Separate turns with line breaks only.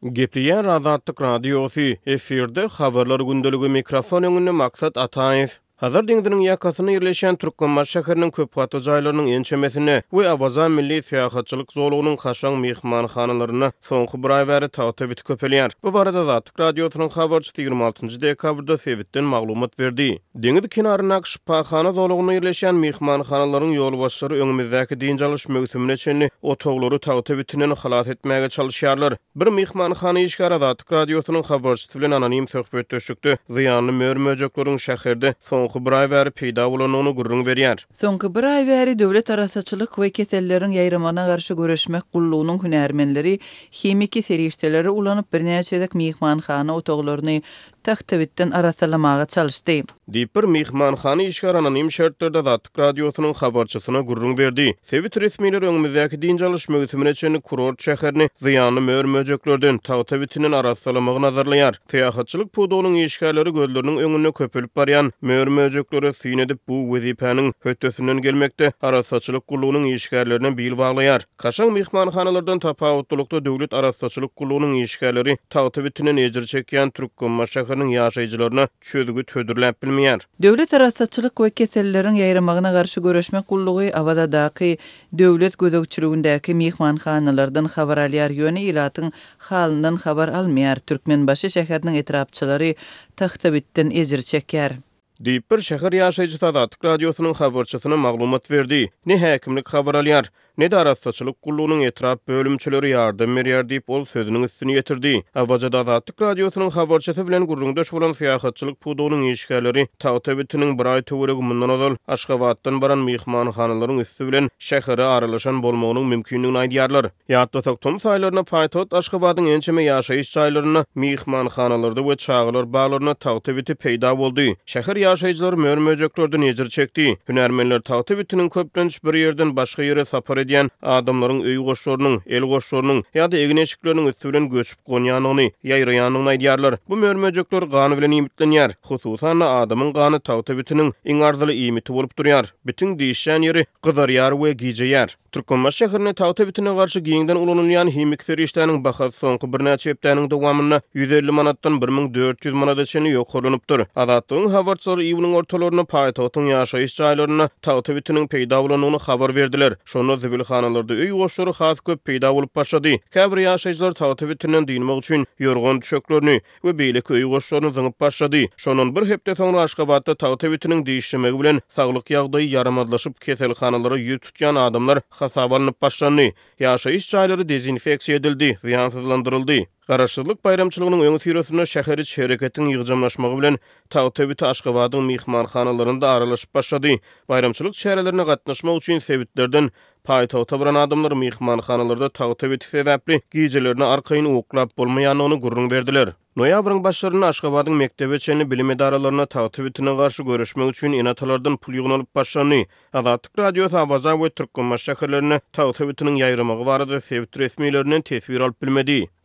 Gepliýär Azatlyk radiosu efirde habarlar gündöligi mikrofon öňünde maksat Ataýew. Hazır deňdiriň ýakasyna ýerleşen Türkmenbaş şäheriniň köp gatly jaýlarynyň ençemesine we Awaza milli syýahatçylyk zolugynyň haşan mehmanhanalaryna soňky bir aý bäri tagtyp etip köpelýär. Bu barada Azatlyk radiosynyň habarçysy 26-njy dekabrda sebitden maglumat berdi. Deňiz kenaryna şypahana zolugyny ýerleşen mehmanhanalaryň ýolbaşçylary öňümizdäki diňjaliş mögsümine çenli otoglary tagtyp etinen halat etmäge çalyşýarlar. Bir mehmanhana işgär Azatlyk radiosynyň habarçysy bilen anonim söhbetdeşikde ziýanly möhürmejeklerin şäherde soňky bir aý bäri peýda bolanyny gurrun berýär.
Soňky bir aý bäri döwlet arasaçylyk we kesellerin ýaýramana garşy göreşmek gullugynyň hünärmenleri, hemiki serişdeleri ulanyp birnäçe mehmanhana otoglaryny tahtybitden arasalamaga çalyşdy.
Diýip mehmanhana işgär anonim şertlerde Azatlyk radiosynyň habarçysyna gurrun berdi. Sebit resmiler öňümizdäki diňjaliş mögsümine çenli kurort şäherini ziýanly möhürmejeklerden tagtyp etinen arasalamagy nazarlaýar. Syýahatçylyk pudunyň işgärleri gözleriniň öňüne köpelip barýan möhürmejekleri süýn edip bu wezipäniň hötdesinden gelmekde arasaçylyk gullugynyň işgärlerine bil baglaýar. Kaşan mehmanhanalardan tapawutlukda döwlet arasaçylyk gullugynyň işgärleri tagtyp etinen ejir çekýän Türkmenbaş şäheriniň ýaşaýjylaryna çödügi tödürläp bilmeýär.
Döwlet arasaçylyk we kesellerin ýaýramagyna garşy göreşmek gullugy Awazadaky döwlet gözegçiligindäki mehmanhanalardan habar alýar ýöne ilatyň halyndan habar almaýar. Türkmenbaşy şäheriniň etrapçylary tahtybitden ejir çekýär.
Diýip bir şäher ýaşaýjysy Azatlyk radiosynyň habarçysyna maglumat berdi. Ne häkimlik habar alýar, ne de arasaçylyk gullugynyň etrap bölümçileri ýardam berýär diýip ol sözüniň üstüne ýetirdi. Awazada Azatlyk radiosynyň habarçysy bilen gurrundaş bolan syýahatçylyk pudunyň işgärleri tagtyp etiniň bir aý töweregi mundan ozal Aşgabatdan baran mehmanhanalaryň üstü bilen şähere aralaşan bolmagynyň mümkinligini aýdýarlar. Ýatdasak tom saýlaryna paýtat Aşgabatyň ençeme ýaşaýyş jaýlaryna mehmanhanalarda we çağlar baglaryna tagtyp etip peýda boldy. Şäher ýaşaýjylary möhürmejeklerden ejir çekdi. Hünärmenler tagtyp etiniň köplenç bir ýerden başga ýere sapar edýän adamlaryň öý goşlarynyň, el goşlarynyň ýa-da egineçikleriniň üstü bilen göçüp gonýanyny, ýaýraýanyny aýdýarlar. Bu möhürmejekler gany bilen imitlenýär. Hususan adamyň gany tagtyp etiniň iň arzyly imiti bolup durýar. Bütün diýişen ýeri gydarýar we gijeýär. Türkmenbaş şäherine tagtyp etine garşy giňden ulanylýan hemik serişdäniň bahasy soňky birnäçe hepdäniň dowamyna 150 manatdan 1400 manata çenli ýokarlanypdyr. Azatlygyň habarçylary iýüniň ortalaryna paýtatyň ýaşaýyş jaýlaryna tagtyp etiniň peýda bolanyny habar berdiler. Şonda zibilhanalarda öý goşlary has köp peýda bolup başlady. Käbir ýaşaýjylar tagtyp etinen diýmek üçin ýorgan düşeklerini we beýleki öý goşlaryny zyňyp başlady. Şonuň bir hepde soňra Aşgabatda tagtyp etiniň diýişmegi bilen saglyk ýagdaýy ýaramadlaşyp keselhanalary ýüz tutýan adamlar hasabanyp başlandy. Ýaşaýyş jaýlary dezinfeksiýa edildi, ziýansızlandyryldy. Garaşsyzlyk bayramçylygynyň öňü tirosuna şäher içi hereketiň ýygjamlaşmagy bilen tagtyp Aşgabatyň mehmanhanalarynda aralaşyp başlady. Bayramçylyk şäherlerine gatnaşmak üçin sebitlerden paýtagta baran adamlar mehmanhanalarda tagtyp sebäpli gijelerini arkaýyn uklap bolmaýanyny gurrun berdiler. Noýabryň başlaryna Aşgabatyň mektebe çenli bilim edaralaryna tagtyp etine garşy görüşmek üçin enatalardan pul ýygnalyp başlandy. Azatlyk radiosy Awaza we Türkmenbaş şäherlerine tagtyp etiniň ýaýramagy barada sebit resmiýetlerinden tesbir alyp bilmedi.